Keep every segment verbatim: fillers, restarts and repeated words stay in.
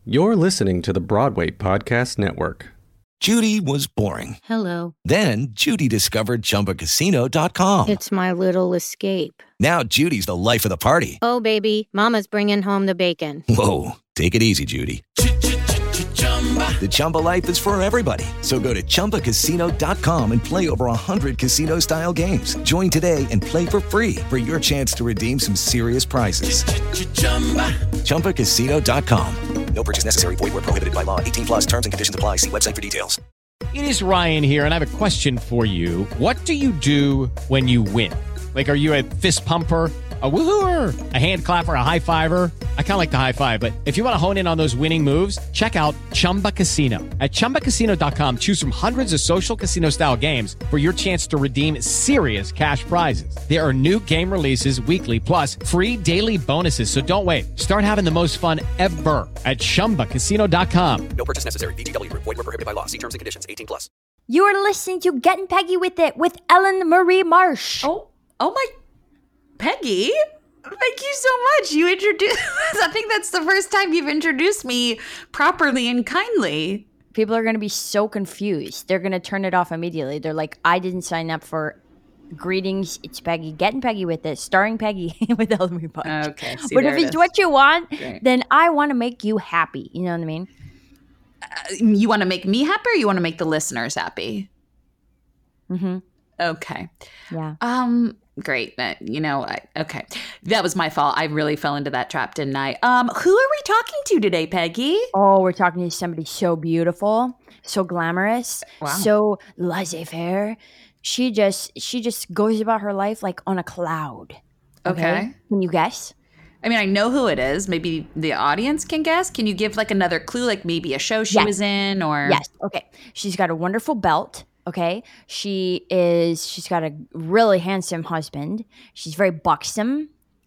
You're listening to the Broadway Podcast Network. Judy was boring. Hello. Then Judy discovered Chumba Casino dot com. It's my little escape. Now Judy's the life of the party. Oh, baby, mama's bringing home the bacon. Whoa, take it easy, Judy. The Chumba life is for everybody. So go to Chumba Casino dot com and play over one hundred casino-style games. Join today and play for free for your chance to redeem some serious prizes. Chumba Casino dot com. No purchase necessary. Void where prohibited by law. eighteen plus terms and conditions apply. See website for details. It is Ryan here, and I have a question for you. What do you do when you win? Like, are you a fist pumper, a woohooer, a hand clapper, a high fiver? I kind of like the high five, but if you want to hone in on those winning moves, check out Chumba Casino. At Chumba Casino dot com, choose from hundreds of social casino-style games for your chance to redeem serious cash prizes. There are new game releases weekly, plus free daily bonuses. So don't wait. Start having the most fun ever at Chumba Casino dot com. No purchase necessary. V G W. Void where prohibited by law. See terms and conditions. eighteen plus. You are listening to Getting Peggy With It with Ellen Marie Marsh. Oh, oh my, Peggy. Thank you so much. You introduced, I think that's the first time you've introduced me properly and kindly. People are going to be so confused. They're going to turn it off immediately. They're like, I didn't sign up for greetings. It's Peggy. Getting Peggy With It. Starring Peggy with Ellen Marie Marsh. Okay. See, but if it's it what you want, Great. then I want to make you happy. You know what I mean? Uh, you want to make me happy or you want to make the listeners happy? Mm-hmm. Okay. Yeah. Um, great. Uh, you know, I, okay. That was my fault. I really fell into that trap, didn't I? Um, who are we talking to today, Peggy? Oh, we're talking to somebody so beautiful, so glamorous, Wow. so laissez-faire. She just she just goes about her life like on a cloud. Okay. Can you guess? I mean, I know who it is. Maybe the audience can guess. Can you give like another clue, like maybe a show she Yes. was in or? Yes. Okay. She's got a wonderful belt. Okay. She is, she's got a really handsome husband. She's very buxom.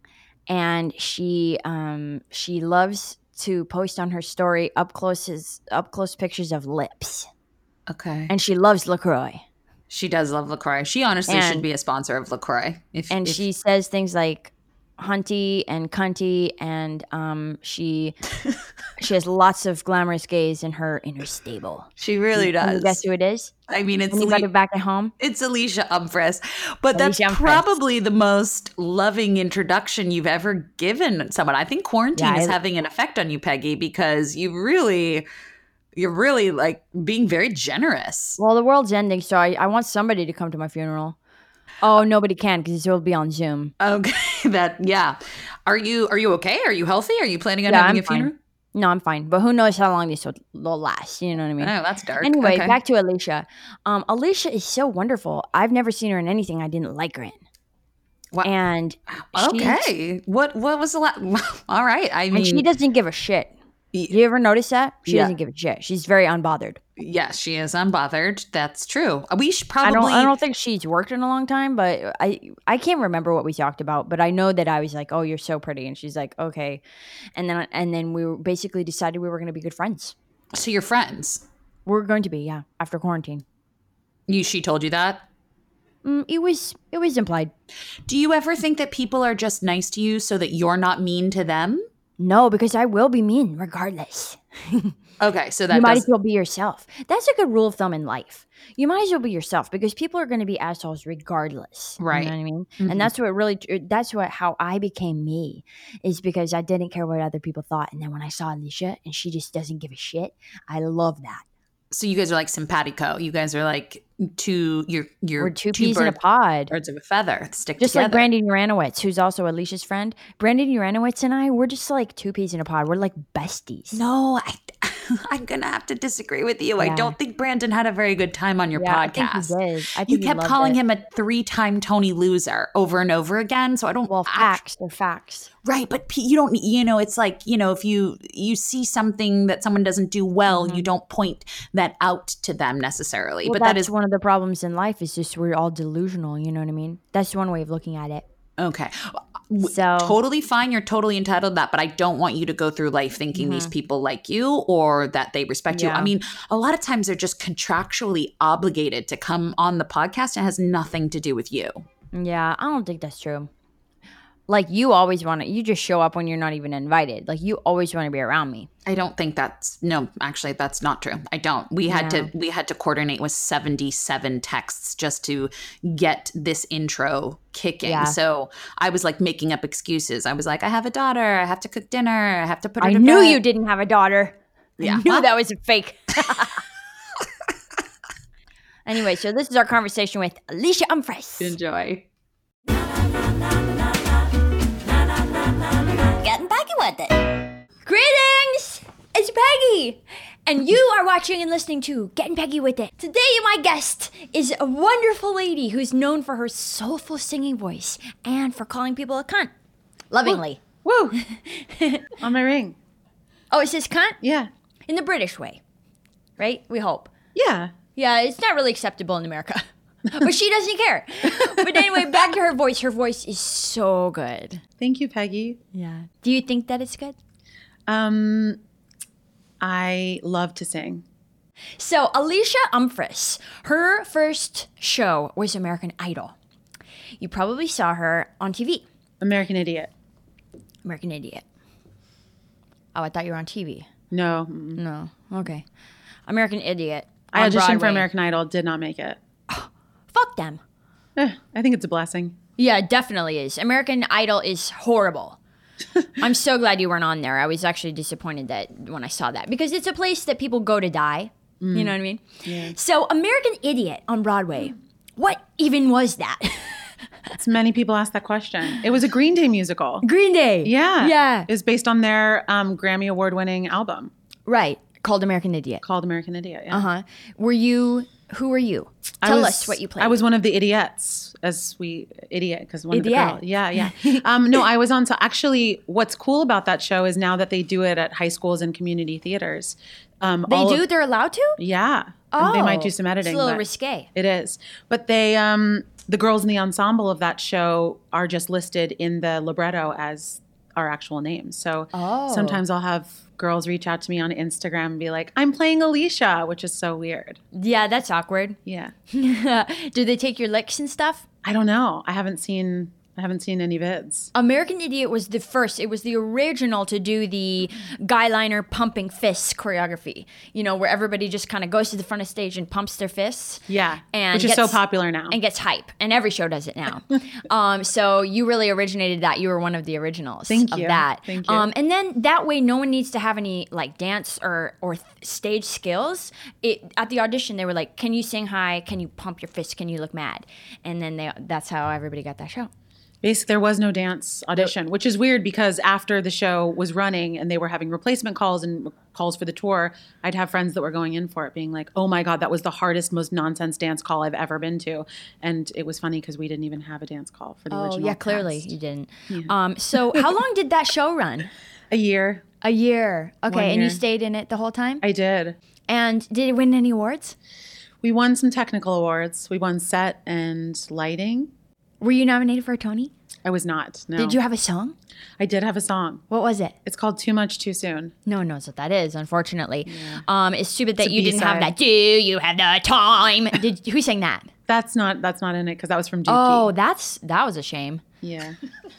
And she, um, she loves to post on her story up close, up close pictures of lips. Okay. And she loves LaCroix. She does love LaCroix. She honestly And- should be a sponsor of LaCroix. If, And if, she says things like hunty and cunty, and um, she she has lots of glamorous gays in her in her stable. she really Can you does. guess who it is? I mean, it's Anybody Le- back at home? it's Alicia Umfress, but that's Alicia Umfress. probably the most loving introduction you've ever given someone. I think quarantine Yeah, is I- having an effect on you, Peggy, because you really, you're really like being very generous. Well, the world's ending, so I, I want somebody to come to my funeral. Oh, nobody can because it will be on Zoom. Okay, that yeah. Are you are you okay? Are you healthy? Are you planning on Yeah, having I'm a funeral? fine. No, I'm fine. But who knows how long this will, will last? You know what I mean? Oh, that's dark. Anyway, Okay. back to Alicia. Um, Alicia is so wonderful. I've never seen her in anything I didn't like her in. Wow. And she's- Okay. What what was the last? All right. I mean, and she doesn't give a shit. Y- Do you ever notice that? She Yeah. doesn't give a shit. She's very unbothered. yes, she is unbothered. That's true. We should I probably. don't. I don't think she's worked in a long time, but I. I can't remember what we talked about. But I know that I was like, "Oh, you're so pretty," and she's like, "Okay," and then and then we were basically decided we were going to be good friends. So you're friends. We're going to be, yeah, after quarantine. You. She told you that. Mm, it was. It was implied. Do you ever think that people are just nice to you so that you're not mean to them? No, because I will be mean regardless. Okay, so that You might does. as well be yourself. That's a good rule of thumb in life. You might as well be yourself because people are going to be assholes regardless. Right. You know what I mean? Mhm. And that's what really, that's what, how I became me is because I didn't care what other people thought. And then when I saw Alicia and she just doesn't give a shit, I love that. So you guys are like simpatico. You guys are like two. You're you're We're two peas in a bird- pod. birds of a feather. Stick Just together. like Brandon Uranowitz, who's also Alicia's friend. Brandon Uranowitz and I, we're just like two peas in a pod. We're like besties. No, I, I'm gonna have to disagree with you. I Yeah. don't think Brandon had a very good time on your Yeah, I podcast. think he did. I think You he kept loved calling it. him a three-time Tony loser over and over again. So I don't. Well, act- facts. They're facts. right? But pe- you don't. You know, it's like you know, if you you see something that someone doesn't do well, you don't point that out to them necessarily. Mm-hmm. Well, but that that's is one of the problems in life is just we're all delusional. You know what I mean? That's one way of looking at it. okay. W- So- totally fine. You're totally entitled to that. But I don't want you to go through life thinking these people like you or that they respect you. Mm-hmm. Yeah. I mean, a lot of times they're just contractually obligated to come on the podcast and it has nothing to do with you. Yeah, I don't think that's true. Like you always want to, you just show up when you're not even invited. Like you always want to be around me. I don't think that's no, actually that's not true. I don't. We had Yeah. to we had to coordinate with seventy-seven texts just to get this intro kicking. Yeah. So I was like making up excuses. I was like, I have a daughter, I have to cook dinner, I have to put her I to knew bed. you didn't have a daughter. Yeah. I knew that was a fake. Anyway, so this is our conversation with Alicia Umphreys. Enjoy. Getting Peggy with it. Greetings! It's Peggy! And you are watching and listening to Getting Peggy with It. Today, my guest is a wonderful lady who's known for her soulful singing voice and for calling people a cunt. Lovingly. Woo! On my ring. Oh, it says cunt? Yeah. In the British way. Right? We hope. Yeah. Yeah, it's not really acceptable in America. But she doesn't care. But anyway, back to her voice. Her voice is so good. Thank you, Peggy. Yeah. Do you think that it's good? Um, I love to sing. So, Alicia Umphreys, her first show was American Idol. You probably saw her on T V. American Idiot. American Idiot. Oh, I thought you were on T V. No. mm. No. Okay. American Idiot. I on auditioned for Broadway. American Idol, did not make it. Fuck them. Eh, I think it's a blessing. Yeah, it definitely is. American Idol is horrible. I'm so glad you weren't on there. I was actually disappointed that when I saw that because it's a place that people go to die. You know what I mean? Yeah. So, American Idiot on Broadway. What even was that? It's many people ask that question. It was a Green Day musical. Green Day. Yeah. Yeah. It was based on their um, Grammy Award-winning album Right. Called American Idiot. called American Idiot. Yeah. Uh huh. Were you? Who were you? I Tell was- us what you played. I was one of the idiots, as we idiot because one Idiot. of the girls. Yeah, yeah. um, no, I was on. So actually, what's cool about that show is now that they do it at high schools and community theaters. Um, They all do. of- They're allowed to. yeah. Oh, And they might do some editing. It's a little but risque. It is, but they, um, the girls in the ensemble of that show are just listed in the libretto as our actual names. So Oh. sometimes I'll have girls reach out to me on Instagram and be like, "I'm playing Alicia," which is so weird. Yeah, that's awkward. Yeah. Do they take your licks and stuff? I don't know. I haven't seen I haven't seen any vids. American Idiot was the first. It was the original to do the guy liner pumping fists choreography. You know, where everybody just kind of goes to the front of stage and pumps their fists. Yeah. And which is so gets- popular now. And gets hype. And every show does it now. um, so you really originated that. You were one of the originals Thank of you. that. Thank you. Um, and then that way no one needs to have any like dance or or th- stage skills. It at the audition they were like, "Can you sing high? Can you pump your fists? Can you look mad?" And then they that's how everybody got that show. Basically, there was no dance audition, which is weird because after the show was running and they were having replacement calls and calls for the tour, I'd have friends that were going in for it being like, "Oh my God, that was the hardest, most nonsense dance call I've ever been to." And it was funny because we didn't even have a dance call for the Oh original yeah, clearly cast. you didn't. Um, so how long did that show run? A year. A year. Okay, One and you year. stayed in it the whole time? I did. And did it win any awards? We won some technical awards. We won set and lighting. Were you nominated for a Tony? I was not. No. Did you have a song? I did have a song. What was it? It's called Too Much Too Soon. No one knows what that is, unfortunately. Um, it's stupid that a you didn't have B-side. that. Do you have the time? Did who sang that? That's not that's not in it because that was from Dookie. Oh, that's that was a shame. Yeah.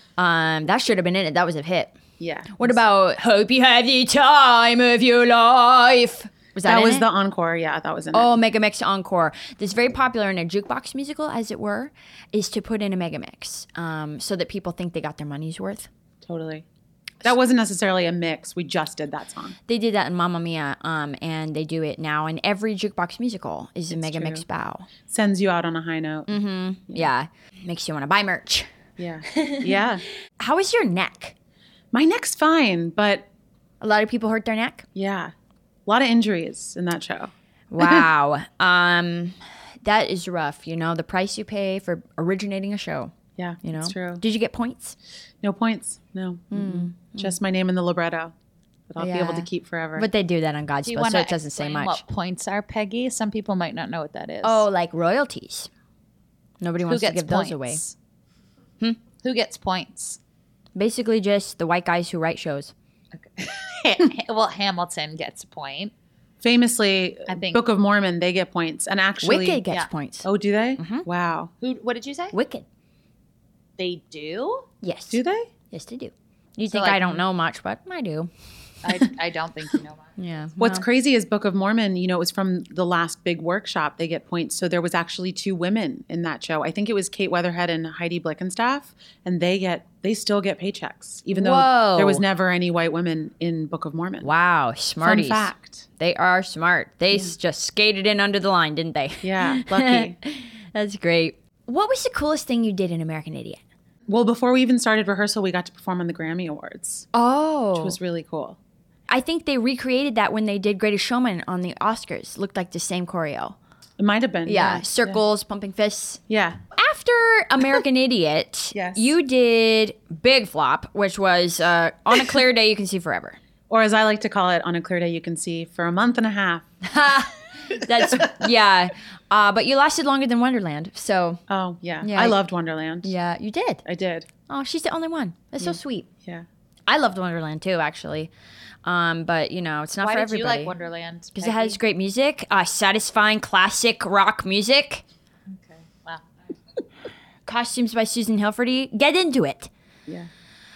Um, that should have been in it. That was a hit. Yeah. What about Hope You Have the Time of Your Life? Was that, That in was it? the encore. Yeah, that was in it. Oh, Megamix Encore. That's very popular in a jukebox musical, as it were, is to put in a Megamix um, so that people think they got their money's worth. Totally. That wasn't necessarily a mix. We just did that song. They did that in Mamma Mia, um, and they do it now in every jukebox musical is a Megamix true. bow. Sends you out on a high note. Mm. Yeah. Makes you want to buy merch. Yeah. Yeah. How is your neck? My neck's fine, but A lot of people hurt their neck. yeah. A lot of injuries in that show. Wow. um, that is rough. You know, the price you pay for originating a show. Yeah, You know, it's true. Did you get points? No points. No. Mm. Just my name in the libretto that I'll be able Yeah. to keep forever. But they do that on Do you Godspell, want so to it doesn't say explain much. what points are, Peggy? Some people might not know what that is. Oh, like royalties. Nobody who wants to gets give points? those away. Hmm? Who gets points? Basically, just the white guys who write shows. Well, Hamilton gets a point. Famously, I think- Book of Mormon, they get points. And actually, Wicked gets yeah. points. oh, do they? Wow. Who? What did you say? Wicked. They do? Yes. Do they? Yes, they do. You So, think like, I don't know much, but I do. I, I don't think you know much. Yeah. What's well, crazy is Book of Mormon, you know, it was from the last big workshop. They get points. So there was actually two women in that show. I think it was Kate Weatherhead and Heidi Blickenstaff, and they get they still get paychecks, even though Whoa. there was never any white women in Book of Mormon. Wow, smarties. Fun fact. They are smart. They s just skated in under the line, didn't they? Yeah, lucky. That's great. What was the coolest thing you did in American Idiot? Well, before we even started rehearsal, we got to perform on the Grammy Awards, Oh. which was really cool. I think they recreated that when they did Greatest Showman on the Oscars. Looked like the same choreo. It might have been. Yeah, Yeah. circles, pumping fists. Yeah. After American Idiot, Yes. you did Big Flop, which was uh, On a Clear Day You Can See Forever. Or as I like to call it, On a Clear Day You Can See for a month and a half. That's, yeah. Uh, but you lasted longer than Wonderland. So, Oh, yeah. Yeah. I loved Wonderland. yeah, you did. I did. Oh, she's the only one. That's so sweet. Yeah. I loved Wonderland too, actually. Um, but, you know, it's not Why for did everybody. you like Wonderland? Because it has great music, uh, satisfying classic rock music, Okay. Wow. costumes by Susan Hilferty. Get into it. Yeah.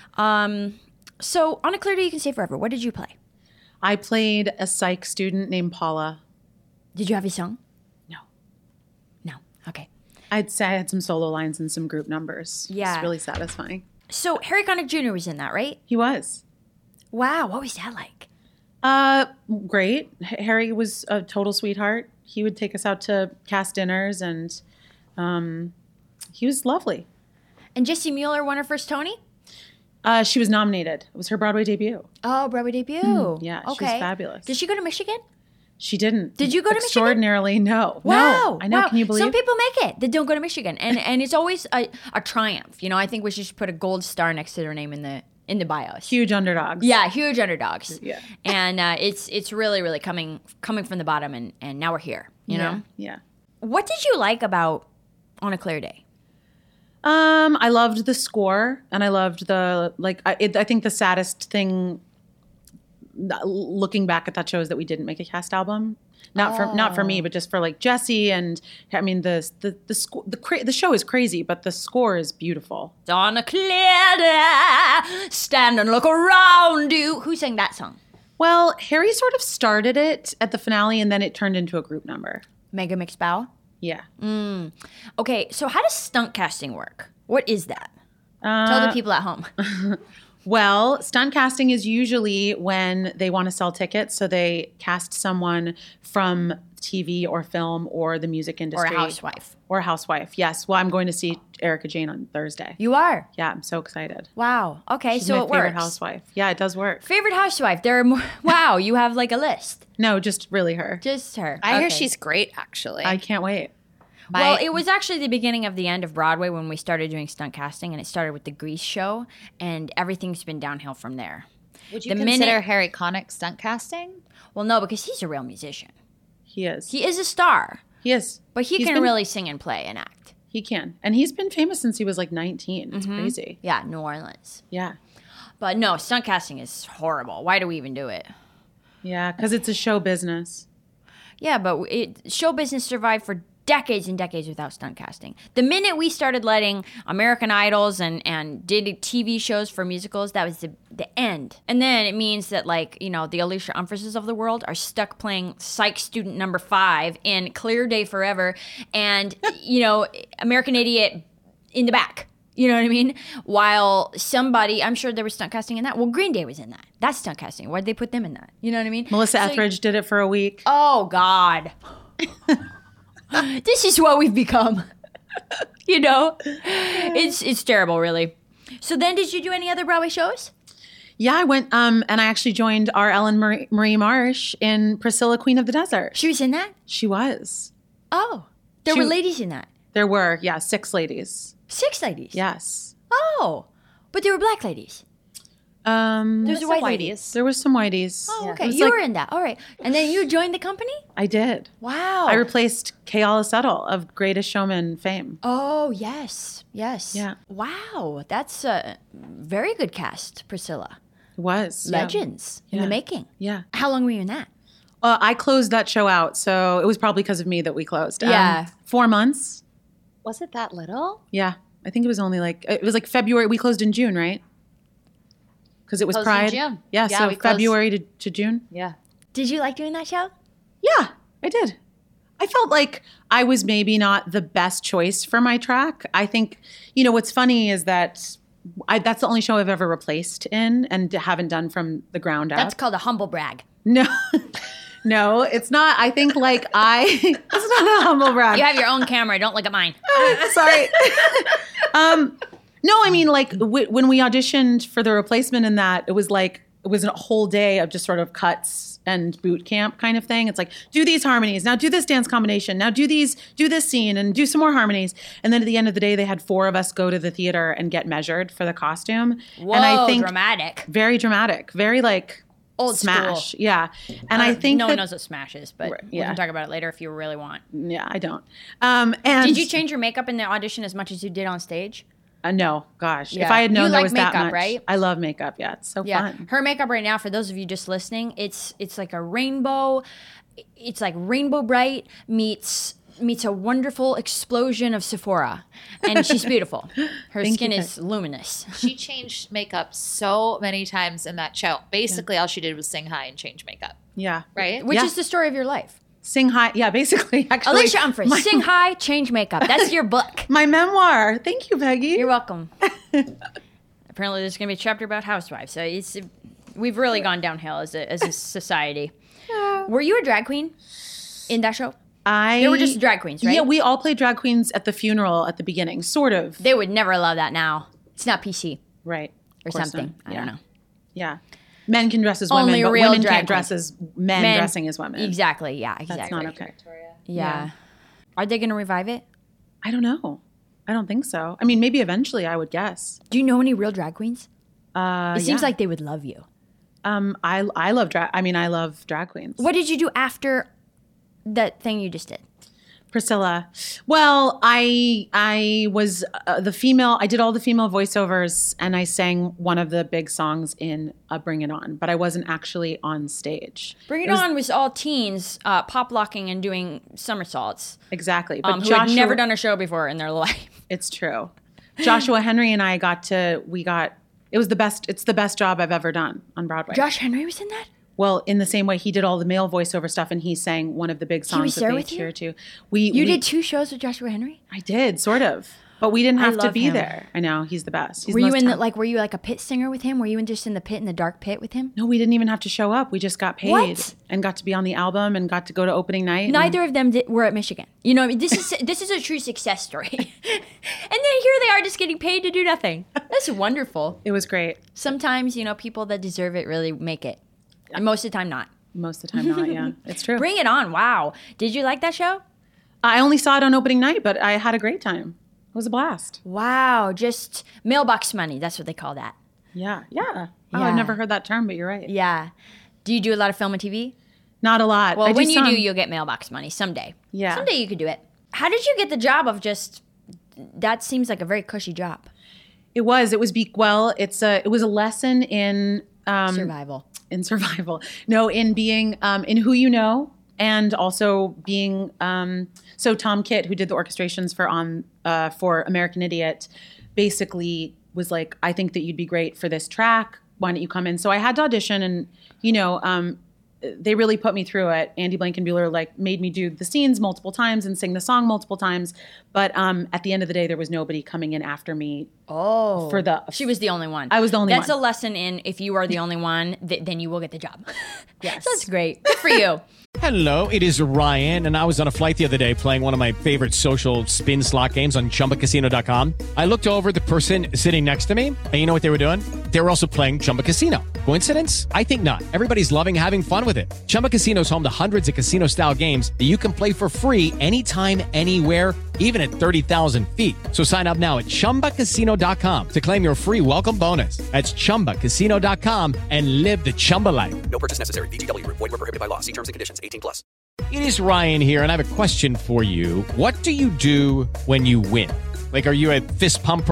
Um, so, On a Clear Day You Can Say Forever, what did you play? I played a psych student named Paula. Did you have a song? No. No. Okay. I'd say I had some solo lines and some group numbers. Yeah. It's really satisfying. So, Harry Connick Junior was in that, right? He was. Wow. What was that like? Uh, great. H- Harry was a total sweetheart. He would take us out to cast dinners, and um, he was lovely. And Jessie Mueller won her first Tony? Uh, she was nominated. It was her Broadway debut. Oh, Broadway debut. Yeah, she's okay. fabulous. Did she go to Michigan? She didn't. Did you go to Michigan? Extraordinarily, no. Wow. No. I know. Wow. Can you believe? Some people make it that don't go to Michigan. And and it's always a, a triumph. You know, I think we should just put a gold star next to their name in the in the bios. Huge underdogs. Yeah, huge underdogs. Yeah. And uh, it's it's really, really coming coming from the bottom, and, and now we're here, you know? Yeah. What did you like about On a Clear Day? Um, I loved the score, and I loved the like. I, it, I think the saddest thing, looking back at that show, is that we didn't make a cast album. Not for not for me, but just for like Jessie, and I mean the the the sco- the cra- the show is crazy, but the score is beautiful. On a clear day, stand and look around you. Who sang that song? Well, Harry sort of started it at the finale, and then it turned into a group number. Mega Mix Bow. Yeah. Okay, so how does stunt casting work? What is that? Uh, Tell the people at home. Well, stunt casting is usually when they want to sell tickets, so they cast someone from T V or film or the music Or industry. a housewife. Or a housewife, yes. Well, I'm going to see Erica Jane on Thursday. You are? Yeah, I'm so excited. Wow. Okay, She's so my it favorite works. housewife. Yeah, it does work. Favorite housewife. There are more. Wow, you have like a list. No, just really her. Just her. I hear Okay. she's great, actually. I can't wait. Well, My- it was actually the beginning of the end of Broadway when we started doing stunt casting, and it started with the Grease show, and everything's been downhill from there. Would you the consider minute- Harry Connick stunt casting? Well, no, because he's a real musician. He is. He is a star, He is. but he He's can been- really sing and play and act. He can. And he's been famous since he was like nineteen. It's Mm-hmm. crazy. Yeah, New Orleans. Yeah. But no, stunt casting is horrible. Why do we even do it? Yeah, because it's a show business. Yeah, but it, show business survived for decades and decades without stunt casting. The minute we started letting American Idols and, and did T V shows for musicals, that was the, the end. And then it means that, like, you know, the Alicia Umphresses of the world are stuck playing psych student number five in Clear Day Forever and, you know, American Idiot in the back. You know what I mean? While somebody, I'm sure there was stunt casting in that. Well, Green Day was in that. That's stunt casting. Why'd they put them in that? You know what I mean? Melissa So- Etheridge did it for a week. Oh, God. This is what we've become. You know? It's it's terrible, really. So then did you do any other Broadway shows? Yeah, I went um, and I actually joined our Ellen Marie, Marie Marsh in Priscilla, Queen of the Desert. She was in that? She was. Oh. There She- were ladies in that. There were, yeah, six ladies. Six ladies? Yes. Oh. But they were black ladies. Um, There's a Some white whiteies. lady. there was some whiteys. Oh, It okay. was You like- were in that. All right. And then you joined the company? I did. Wow. I replaced Kayala Settle of Greatest Showman fame. Oh, yes. Yes. Yeah. Wow. That's a very good cast, Priscilla. It was. yeah. Legends in Yeah. the making. Yeah. How long were you in that? Uh, I closed that show out, so it was probably because of me that we closed. Um, Yeah. Four months. Was it that little? Yeah, I think it was only like, it was like February. We closed in June, right? Because it was Closed in Pride. June. Yeah, Yeah, so we closed- February to, to June. Yeah. Did you like doing that show? Yeah, I did. I felt like I was maybe not the best choice for my track. I think, you know, what's funny is that I, that's the only show I've ever replaced in and haven't done from the ground up. That's called a humble brag. No, no, it's not. I think like I, it's not a humble brag. You have your own camera. Don't look at mine. Sorry. um, no, I mean, like w- when we auditioned for the replacement in that, it was like, it was a whole day of just sort of cuts and boot camp kind of thing. It's like, do these harmonies, now do this dance combination, now do these, do this scene and do some more harmonies. And then at the end of the day, they had four of us go to the theater and get measured for the costume. Whoa, and I think dramatic. Very dramatic, very like Old smash. school. Yeah. And Uh, I think no that, one knows what Smash is, but Right, we yeah. can talk about it later if you really want. yeah, I don't. Um, and Did you change your makeup in the audition as much as you did on stage? Uh, no, gosh. Yeah. If I had known You there like was that makeup, much, right? I love makeup. Yeah, it's so Yeah, fun. her makeup right now, for those of you just listening, it's it's like a rainbow. It's like Rainbow Bright meets meets a wonderful explosion of Sephora, and she's beautiful. Her Thank skin you, is luminous. She changed makeup so many times in that show. Basically, all she did was sing high and change makeup. Yeah. Right? Which Yeah. is the story of your life. Sing high. Yeah, basically. Actually, Alicia Umphreys, my, sing high, change makeup. That's your book. my memoir. Thank you, Peggy. You're welcome. Apparently, there's going to be a chapter about housewives. So it's we've really gone downhill as a as a society. Were you a drag queen in that show? I. They were just drag queens, right? Yeah, we all played drag queens at the funeral at the beginning, sort of. They would never allow that now. It's not P C Right. or Of course something. not. I don't know. Yeah. Men can dress as women, Only but real women drag can't dress queens. as men, Men- dressing as women. Exactly. Yeah. Exactly. That's not okay. Yeah. Are they going to revive it? I don't know. I don't think so. I mean, maybe eventually, I would guess. Do you know any real drag queens? Uh, It seems yeah. like they would love you. Um, I I love drag. I mean, I love drag queens. What did you do after that thing you just did? Priscilla. Well, I I was uh, the female. I did all the female voiceovers, and I sang one of the big songs in uh, "Bring It On," but I wasn't actually on stage. Bring It, was- On was all teens uh, pop locking and doing somersaults. Exactly, but Um, who Joshua, had never done a show before in their life. It's true. Joshua Henry and I got to. We got. It was the best. It's the best job I've ever done on Broadway. Josh Henry was in that? Well, in the same way, he did all the male voiceover stuff, and he sang one of the big songs was that there they with you? cheer to. We You we- did two shows with Joshua Henry? I did sort of, but we didn't I have to love be him. there. I know he's the best. He's Were the you most in the, talent- like, were you like a pit singer with him? Were you in just in the pit, in the dark pit with him? No, we didn't even have to show up. We just got paid What? and got to be on the album and got to go to opening night. and- Neither of them did, were at Michigan. You know, I mean, this is this is a true success story. And then here they are just getting paid to do nothing. That's wonderful. It was great. Sometimes, you know, people that deserve it really make it. And most of the time not. Most of the time, not. Yeah, it's true. Bring It On. Wow. Did you like that show? I only saw it on opening night, but I had a great time. It was a blast. Wow. Just mailbox money. That's what they call that. Yeah, yeah. Oh, Yeah. I've never heard that term, but you're right. Yeah. Do you do a lot of film and T V? Not a lot. Well, I when you some. do, you'll get mailbox money someday. Yeah. Someday you could do it. How did you get the job of just, that seems like a very cushy job. It was. It was. Be, well, it's a. It was a lesson in um, Survival. in survival. No, in being um, in who you know, and also being. Um, so Tom Kitt, who did the orchestrations for on uh, for American Idiot, basically was like, I think that you'd be great for this track. Why don't you come in? So I had to audition, and you know, um, they really put me through it. Andy Blankenbuehler like made me do the scenes multiple times and sing the song multiple times. But um, at the end of the day, there was nobody coming in after me. Oh. For the She was the only one. I was the only That's one. a lesson in if you are the only one, th- then you will get the job. Yes. That's great. Good for you. Hello, it is Ryan, and I was on a flight the other day playing one of my favorite social spin slot games on Chumba Casino dot com. I looked over at the person sitting next to me, and you know what they were doing? They were also playing Chumba Casino. Coincidence? I think not. Everybody's loving having fun with it. Chumba Casino is home to hundreds of casino-style games that you can play for free anytime, anywhere, even at thirty thousand feet. So sign up now at Chumba Casino dot com to claim your free welcome bonus. That's Chumba Casino dot com and live the Chumba life. No purchase necessary. V G W. Void where prohibited by law. See terms and conditions. eighteen plus. It is Ryan here, and I have a question for you. What do you do when you win? Like, are you a fist pumper?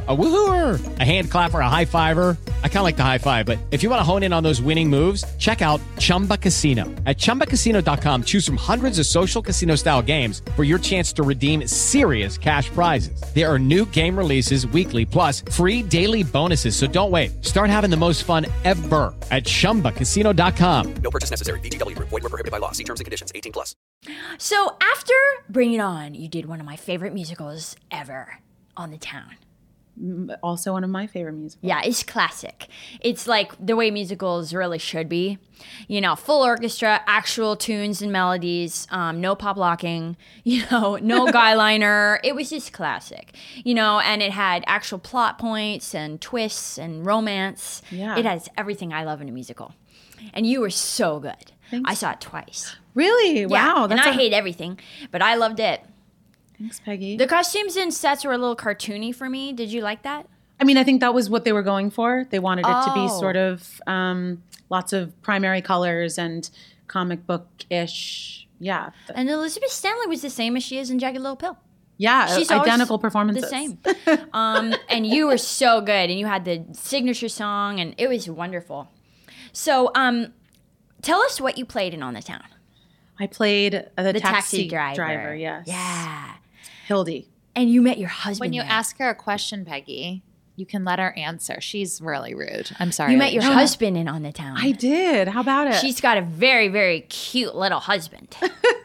A woohooer, a hand clapper, a high fiver. I kind of like the high five, but if you want to hone in on those winning moves, check out Chumba Casino. At chumba casino dot com, choose from hundreds of social casino style games for your chance to redeem serious cash prizes. There are new game releases weekly, plus free daily bonuses. So don't wait. Start having the most fun ever at chumba casino dot com. No purchase necessary. V G W Group. Void where prohibited by law. See terms and conditions. eighteen plus. So after Bring It On, you did one of my favorite musicals ever, On the Town. Also one of my favorite musicals. Yeah, it's classic. It's like the way musicals really should be. You know, full orchestra, actual tunes and melodies, um, no pop locking, you know, no guy liner. It was just classic. You know, and it had actual plot points and twists and romance. Yeah. It has everything I love in a musical. And you were so good. Thanks. I saw it twice. Really? Yeah, Wow. and I hate everything, but I loved it. Thanks, Peggy. The costumes and sets were a little cartoony for me. Did you like that? I mean, I think that was what they were going for. They wanted it to be Oh. sort of um, lots of primary colors and comic book-ish. Yeah. And Elizabeth Stanley was the same as she is in Jagged Little Pill. Yeah, She's always identical performances. The same. um, and you were so good, and you had the signature song, and it was wonderful. So um, tell us what you played in On the Town. I played uh, the, The taxi, taxi driver. driver. Yes. Yeah. Hildy. And you met your husband When you there. ask her a question, Peggy, you can let her answer. She's really rude. I'm sorry. You met your Alicia. husband in On the Town. I did. How about it? She's got a very, very cute little husband.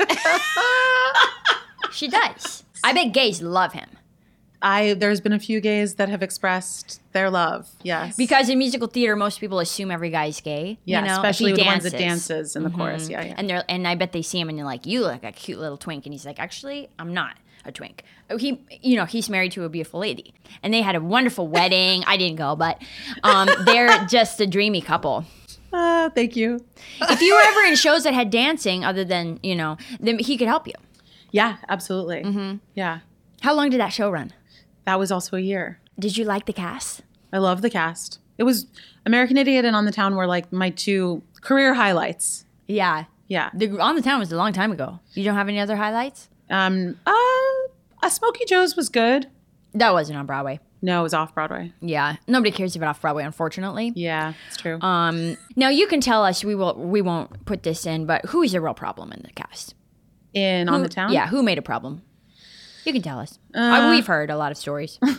She does. I bet gays love him. I there's been a few gays that have expressed their love. Yes. Because in musical theater, most people assume every guy's gay. yeah, you know, if especially he the ones that dances. dances in the chorus. Yeah, yeah. And they're and I bet they see him and they're like, "You look like a cute little twink," and he's like, "Actually, I'm not a twink." Oh, he, you know, he's married to a beautiful lady, and they had a wonderful wedding. I didn't go, but um, they're just a dreamy couple. Uh, thank you. If you were ever in shows that had dancing, other than you know, then he could help you. Yeah, absolutely. Mm-hmm. Yeah. How long did that show run? That was also a year. Did you like the cast? I love the cast. It was American Idiot and On the Town were like my two career highlights. Yeah, Yeah. the, On the Town was a long time ago. You don't have any other highlights? Um. Uh. uh Smokey Joe's was good. That wasn't on Broadway. No, it was off Broadway. Yeah, nobody cares about off Broadway, unfortunately. Yeah, it's true. Um, now you can tell us. We will. We won't put this in, but who is a real problem in the cast? in On Who- the Town. Yeah, who made a problem? You can tell us. Uh, we've heard a lot of stories. Uh,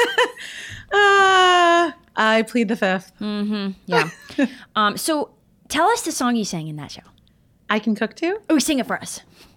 I plead the fifth. Yeah. um, so tell us the song you sang in that show. I can cook too. Oh, sing it for us.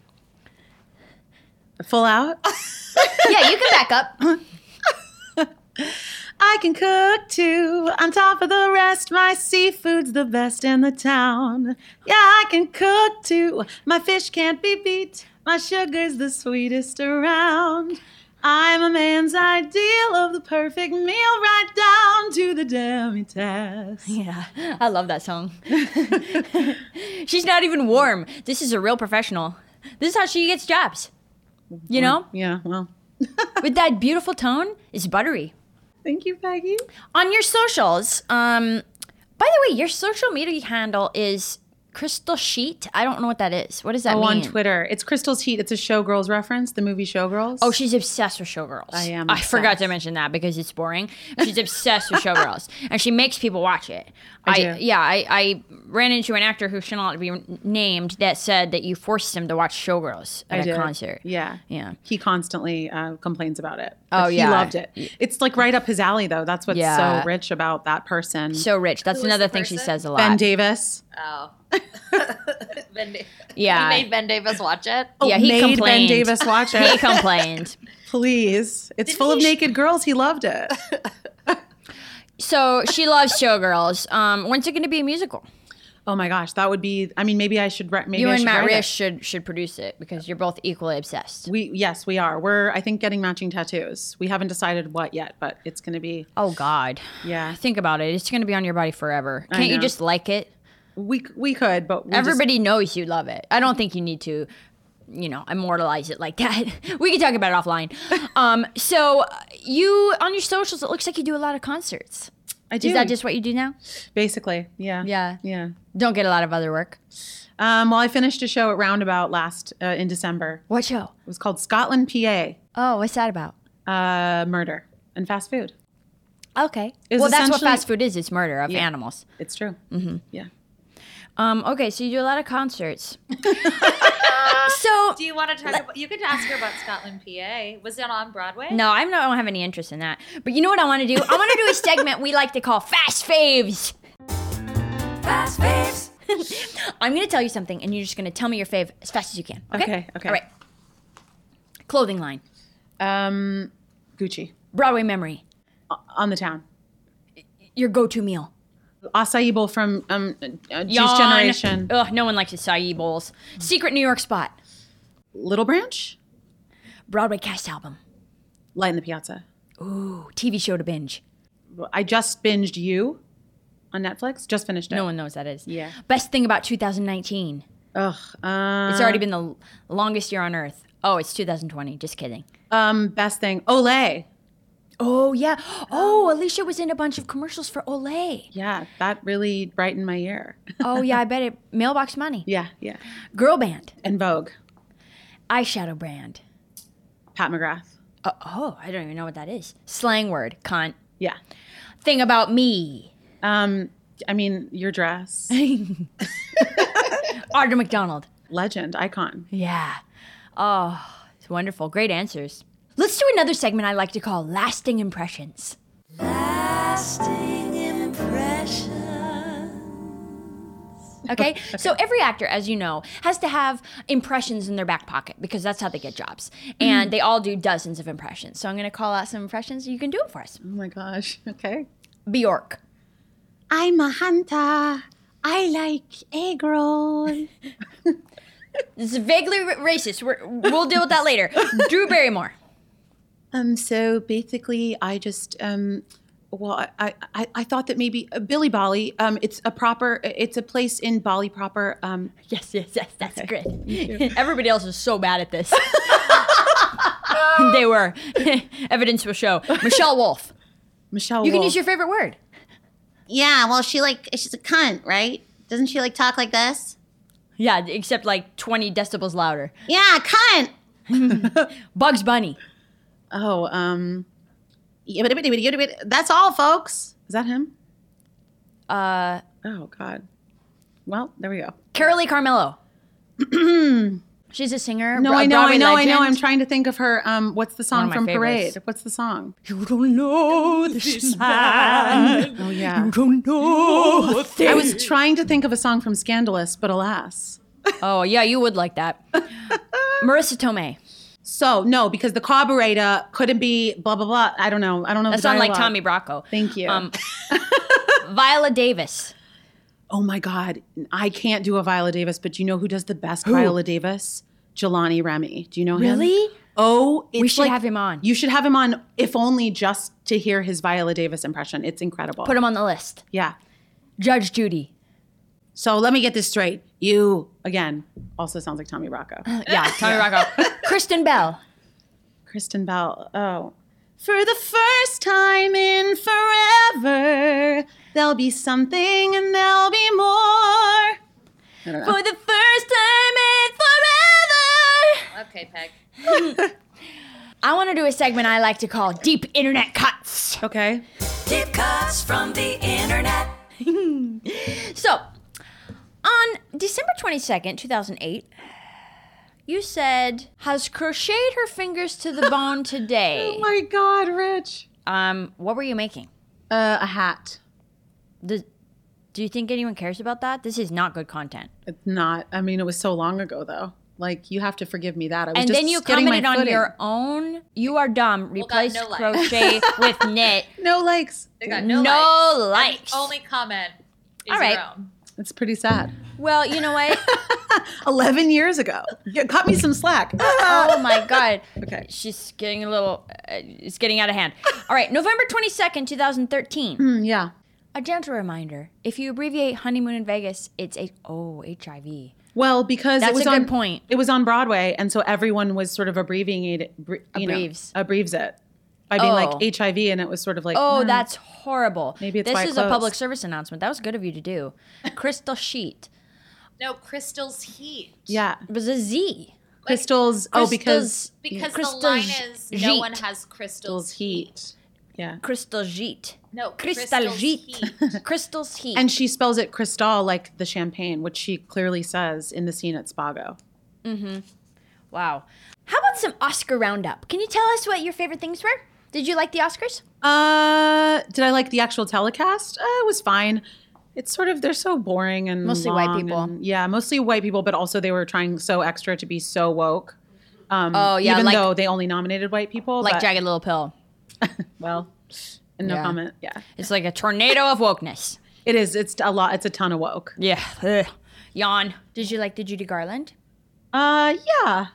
Full out. Yeah, you can back up. I can cook too. On top of the rest, my seafood's the best in the town. Yeah, I can cook too. My fish can't be beat. My sugar's the sweetest around. I'm a man's ideal of the perfect meal, right down to the demi-tasse. Yeah, I love that song. She's not even warm. This is a real professional. This is how she gets jobs. You know, Yeah, well, with that beautiful tone, it's buttery. thank you, Peggy. On your socials, um, by the way, your social media handle is Crystal Sheet. I don't know what that is. What does that Oh, mean? on Twitter. It's Crystal's Heat. It's a Showgirls reference, the movie Showgirls. Oh, she's obsessed with Showgirls. I am I forgot obsessed. to mention that because it's boring. She's obsessed with Showgirls, and she makes people watch it. I do. Yeah, I, I ran into an actor who should not be named that said that you forced him to watch Showgirls at I a did. concert. Yeah. Yeah. He constantly uh, complains about it. Oh, But yeah. He loved it. It's like right up his alley, though. That's what's Yeah. so rich about that person. So rich. That's Who is another the thing she person? says a lot. Ben Davis. Oh. ben da- Yeah. He made Ben Davis watch it. Yeah, he made Ben complained. Davis watch it. He complained. Please. It's full of naked girls. He loved it. So she loves Showgirls. Um, when's it going to be a musical? Oh my gosh, that would be. I mean, maybe I should. Maybe you I and should Matt write it. Rish should should produce it because you're both equally obsessed. We yes, we are. We're I think getting matching tattoos. We haven't decided what yet, but it's going to be. Oh God. Yeah. Think about it. It's going to be on your body forever. I Can't you know. just like it? We we could, but we Everybody knows you love it. I don't think you need to, you know, immortalize it like that. We can talk about it offline. Um, so uh, you on your socials, it looks like you do a lot of concerts. Just, I do. Is that just what you do now? basically? Yeah. Yeah. Yeah. Don't get a lot of other work. Um, well, I finished a show at Roundabout last uh, in December. What show? It was called Scotland, P A. Oh, what's that about? Uh, murder and fast food. Okay. Is Well, that's what essentially- fast food is. It's murder of Yeah. animals. It's true. Mm-hmm. Yeah. Um, okay, so you do a lot of concerts. So Do you want to talk about, you could ask her about Scotland, P A. Was it on Broadway? no, I'm not, I don't have any interest in that. But you know what I want to do? I want to do a segment we like to call Fast Faves. Fast Faves. I'm going to tell you something, and you're just going to tell me your fave as fast as you can. Okay. Okay, okay. All right. Clothing line. Um, Gucci. Broadway memory. O- on the town. Your go-to meal. Acai bowl from um, uh, Juice Yawn. Generation. Ugh, no one likes acai bowls. Secret New York spot. Little Branch. Broadway cast album. Light in the Piazza. Ooh, T V show to binge. I just binged You on Netflix. Just finished it. No one knows that is. Yeah. Best thing about two thousand nineteen. Ugh. Uh, It's already been the l- longest year on earth. Oh, it's two thousand twenty. Just kidding. um best thing. Olay. Oh, yeah. Oh, Alicia was in a bunch of commercials for Olay. Yeah, that really brightened my year. Oh, yeah, I bet it. Mailbox money. yeah, yeah. Girl band. And Vogue. Eyeshadow brand. Pat McGrath. Uh, oh, I don't even know what that is. Slang word. Cunt. Yeah. Thing about me. Um, I mean, your dress. Audra McDonald. Legend, icon. Yeah. Oh, it's wonderful. Great answers. Let's do another segment I like to call Lasting Impressions. Lasting Impressions. Okay? okay, so every actor, as you know, has to have impressions in their back pocket because that's how they get jobs. And they all do dozens of impressions. So I'm going to call out some impressions. You can do it for us. Oh my gosh. Okay. Bjork. I'm a hunter. I like egg roll. This is vaguely r- racist. We're, we'll deal with that later. Drew Barrymore. Um, so basically, I just, um, well, I, I, I thought that maybe uh, Billy Bali, um, it's a proper, it's a place in Bali proper. Um, Yes, yes, yes. That's great. Everybody else is so bad at this. They were. Evidence will show. Michelle Wolf. Michelle You can Wolf. use your favorite word. Yeah, well, she like she's a cunt, right? Doesn't she like talk like this? Yeah, except like twenty decibels louder. Yeah, cunt. Bugs Bunny. Oh, um, That's all, folks. is that him? Uh, Oh, God. Well, there we go. Carolee Carmello. She's a singer. No, a I know, Broadway I know, I know. legend. I'm trying to think of her. Um, what's the song of my from favorites. Parade? What's the song? You don't know this man. Oh, yeah. You don't know. I was trying to think of a song from Scandalous, but alas. Oh, yeah, you would like that. Marissa Tomei. So, no, because the carburetor couldn't be blah, blah, blah. I don't know. I don't know. That the sounds like dialogue. Tommy Bracco. Thank you. Um, Viola Davis. Oh, my God. I can't do a Viola Davis, but do you know who does the best Viola Davis? Jelani Remy. Do you know him? Really? Oh, it's We should like- have him on. You should have him on, if only just to hear his Viola Davis impression. It's incredible. Put him on the list. Yeah. Judge Judy. So let me get this straight. You, again, also sounds like Tommy Bracco. Yeah, Tommy Bracco. Kristen Bell. Kristen Bell. Oh. For the first time in forever, there'll be something and there'll be more. I don't know. For the first time in forever. Okay, Peg. I want to do a segment I like to call Deep Internet Cuts. Okay. Deep cuts from the internet. So, on December twenty-second, two thousand eight, you said, has crocheted her fingers to the bone today. Oh my God, Rich. Um, what were you making? Uh, a hat. Does, do you think anyone cares about that? This is not good content. It's not. I mean, it was so long ago, though. Like, you have to forgive me that. I was And just then you getting my commented on footing. your own. You are dumb. Well, got Replace no likes. crochet with knit. No likes. They got no, No likes. likes. And the only comment is All right. your own. It's pretty sad. Well, you know what? eleven years ago. Yeah, cut me some slack. Oh my God. Okay. She's getting a little, uh, it's getting out of hand. All right, November twenty-second, twenty thirteen. Mm, yeah. A gentle reminder, if you abbreviate honeymoon in Vegas, it's a, oh, H I V. Well, because That's it was a good on, point. It was on Broadway, and so everyone was sort of abbreviating it, bre- you Abbreves. know, abbreves it by being Oh. like H I V, and it was sort of like, Oh, mm, that's horrible. Maybe it's This why it is a public closed. service announcement. That was good of you to do. Crystal Sheet. No, Crystal's Heat. yeah, It was a Z. crystals. oh, because Because Crystal's the line is no Heat. one has crystals crystals heat. Yeah. Crystal Jeet. No, Crystal Crystal's Jeet. Heat. Crystal's Heat. And she spells it Cristal like the champagne, which she clearly says in the scene at Spago. Wow. How about some Oscar roundup? Can you tell us what your favorite things were? Did you like the Oscars? Uh, did I like the actual telecast? Uh, it was fine. It's sort of, they're so boring and Mostly white long people. and- yeah, mostly white people, but also they were trying so extra to be so woke. Um, Oh, yeah, even like- though they only nominated white people. Like but, Jagged Little Pill. Well, no Yeah. comment. Yeah, It's like a tornado of wokeness. it is. It's a lot. It's a ton of woke. Yeah. Ugh. Yawn. Did you like the Judy Garland? Uh, yeah.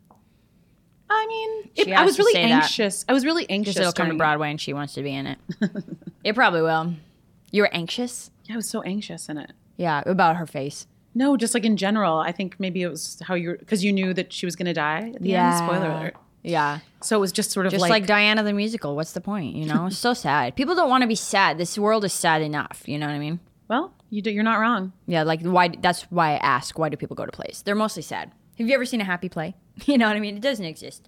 I mean, She it, I has was to really say that. anxious. I was really anxious. Because it'll come to during- Broadway and she wants to be in it. It probably will. You were anxious? Yeah, I was so anxious in it. Yeah, about her face. No, just like in general. I think maybe it was how you because you knew that she was going to die at the Yeah. end. Spoiler alert. Yeah. So it was just sort of Just like, like, Diana the musical. What's the point? You know, it's so sad. People don't want to be sad. This world is sad enough. You know what I mean? well, you do, you're not wrong. Yeah, like why? That's why I ask. Why do people go to plays? They're mostly sad. Have you ever seen a happy play? You know what I mean? It doesn't exist.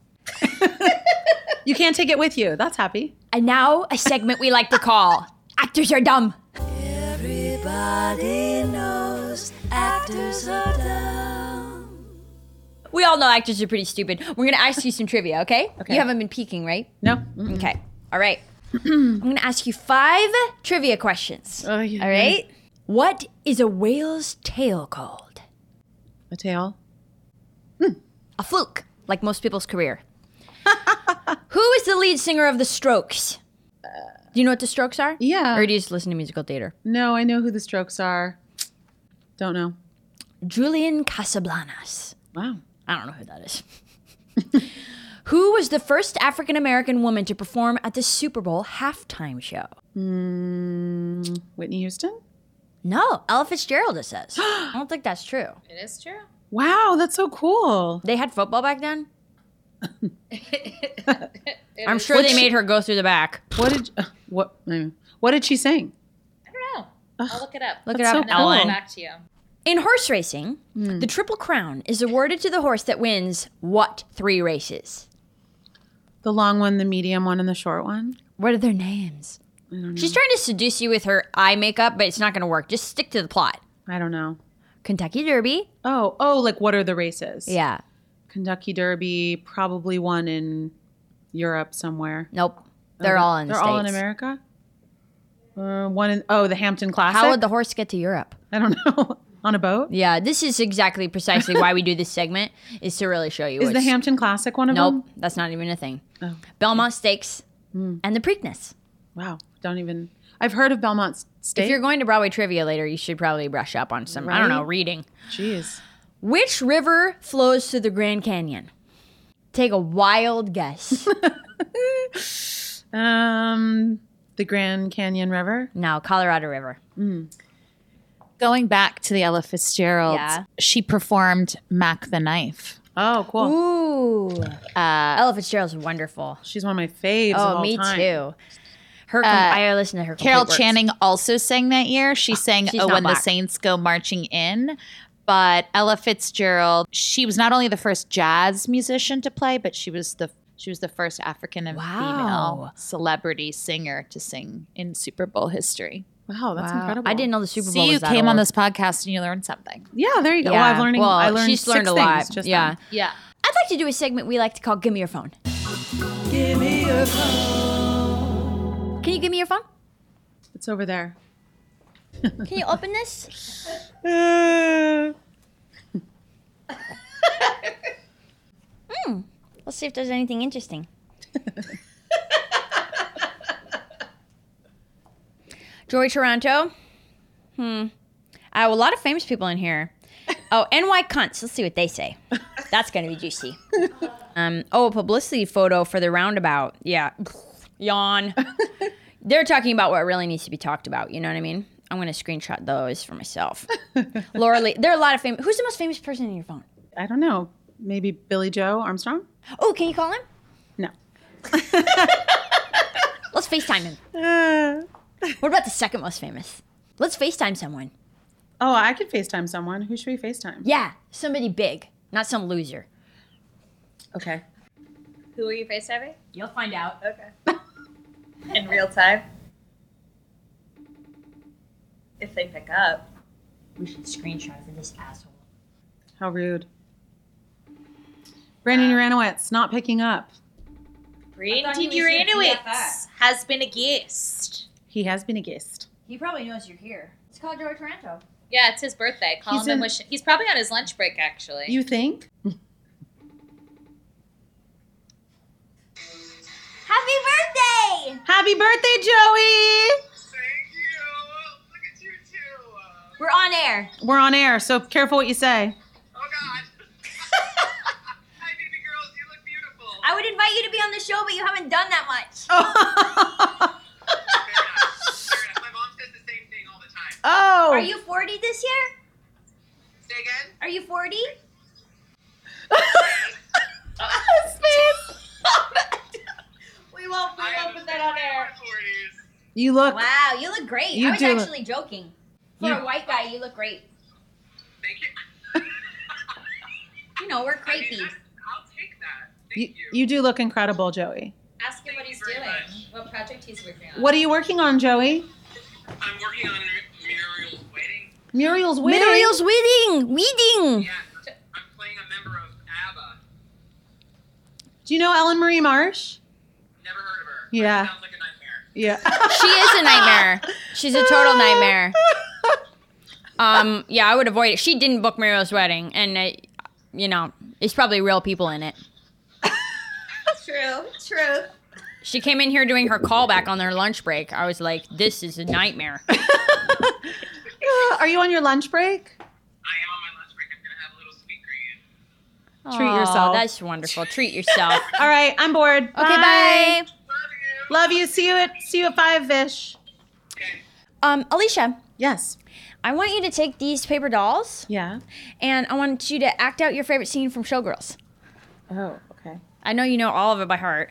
You can't take it with you. That's happy. And now a segment we like to call "Actors Are Dumb." Everybody knows actors are dumb. We all know actors are pretty stupid. We're gonna ask you some trivia, okay? Okay. You haven't been peeking, right? No. Okay. All right. I'm gonna ask you five trivia questions. Oh, yeah. All right. What is a whale's tail called? A tail. A fluke, like most people's career. Who is the lead singer of The Strokes? Do you know what The Strokes are? Yeah. Or do you just listen to musical theater? No, I know who the Strokes are. Don't know. Julian Casablancas. Wow. I don't know who that is. Who was the first African American woman to perform at the Super Bowl halftime show? Mm, Whitney Houston? No, Ella Fitzgerald, it says. I don't think that's true. It is true. Wow, that's so cool. They had football back then? It I'm is- sure What's they she- made her go through the back. What did uh, what mm, what did she sing? I don't know. I'll look it up. Look That's it so up, And then I'll Ellen. get back to you. In horse racing, the Triple Crown is awarded to the horse that wins what three races? The long one, the medium one, and the short one? What are their names? She's trying to seduce you with her eye makeup, but it's not going to work. Just stick to the plot. I don't know. Kentucky Derby. Oh, oh, like what are the races? Yeah. Kentucky Derby, probably one in Europe somewhere. Nope. They're Oh, all in the They're States. all in America? Uh, one in, oh, the Hampton Classic? How would the horse get to Europe? I don't know. On a boat? Yeah, this is exactly precisely why we do this segment, is to really show you. Is the what's- Hampton Classic one of Nope, them? that's not even a thing. Oh. Belmont Stakes and the Preakness. Wow. Don't even. I've heard of Belmont State. If you're going to Broadway trivia later, you should probably brush up on some, I don't know, Right? reading. Jeez. Which river flows through the Grand Canyon? Take a wild guess. Um, the Grand Canyon River? No, Colorado River. Going back to the Ella Fitzgerald, Yeah. she performed Mac the Knife. Oh, cool. Ooh. Uh, Ella Fitzgerald's wonderful. She's one of my faves of Oh, all me time. too. Her, com- I listen to her. Carol complete works. Channing also sang that year. She sang she's Oh not When the black. Saints Go Marching In. But Ella Fitzgerald, she was not only the first jazz musician to play, but she was the she was the first African and Wow. female celebrity singer to sing in Super Bowl history. Wow, that's Wow. incredible. I didn't know the Super Bowl See, you was that came on old. this podcast and you learned something. Yeah, there you go. Yeah. Well, I've learning, Well, I learned she's six learned a things lot. just Yeah. then. Yeah. I'd like to do a segment we like to call "Give Me Your Phone." Give me your phone. Can you give me your phone? It's over there. Can you open this? Hmm. Let's see if there's anything interesting. Joey Toronto. Hmm. I have a lot of famous people in here. Oh, N Y cunts. Let's see what they say. That's gonna be juicy. Um. Oh, a publicity photo for the roundabout. Yeah. Yawn. They're talking about what really needs to be talked about. You know what I mean? I'm gonna screenshot those for myself. Laura Lee. There are a lot of famous. Who's the most famous person in your phone? I don't know. Maybe Billy Joe Armstrong? Oh, can you call him? No. Let's FaceTime him. What about the second most famous? Let's FaceTime someone. Oh, I could FaceTime someone. Who should we FaceTime? Yeah, somebody big, not some loser. Okay. Who are you FaceTiming? You'll find out. Okay. In real time. If they pick up. We should screenshot for this asshole. How rude. Brandon Uranowitz not picking up. Brandon Uranowitz has been a guest. He has been a guest. He probably knows you're here. It's called Joey Taranto. Yeah, it's his birthday. Call He's him and in- wish. He's probably on his lunch break, actually. You think? Happy birthday! Happy birthday, Joey! We're on air. We're on air, so careful what you say. I would invite you to be on the show, but you haven't done that much. Oh. Are you forty this year? Say again? Are you forty? We won't, we won't put that on air. You look. Wow, you look great. You I was do look- actually joking. For You- a white guy, you look great. Thank you. You know, we're creepy. I'll take that. You, you do look incredible, Joey. Ask him what he's doing. What project he's working on. What are you working on, Joey? I'm working on Muriel's wedding. Muriel's wedding. Muriel's wedding. Wedding. Yeah, I'm playing a member of ABBA. Do you know Ellen Marie Marsh? Never heard of her. Yeah. Sounds like a nightmare. Yeah. She is a nightmare. She's a total nightmare. Um, yeah, I would avoid it. She didn't book Muriel's wedding, and uh, you know, there's probably real people in it. True, true. She came in here doing her callback on their lunch break. I was like, this is a nightmare. Are you on your lunch break? I am on my lunch break. I'm going to have a little sweet cream. Treat Aw, yourself. That's wonderful. Treat yourself. All right, I'm bored. Okay, bye. Love you. See you at see you at five fish. Um, Alicia. Yes. I want you to take these paper dolls. Yeah. And I want you to act out your favorite scene from Showgirls. Oh, okay. I know you know all of it by heart.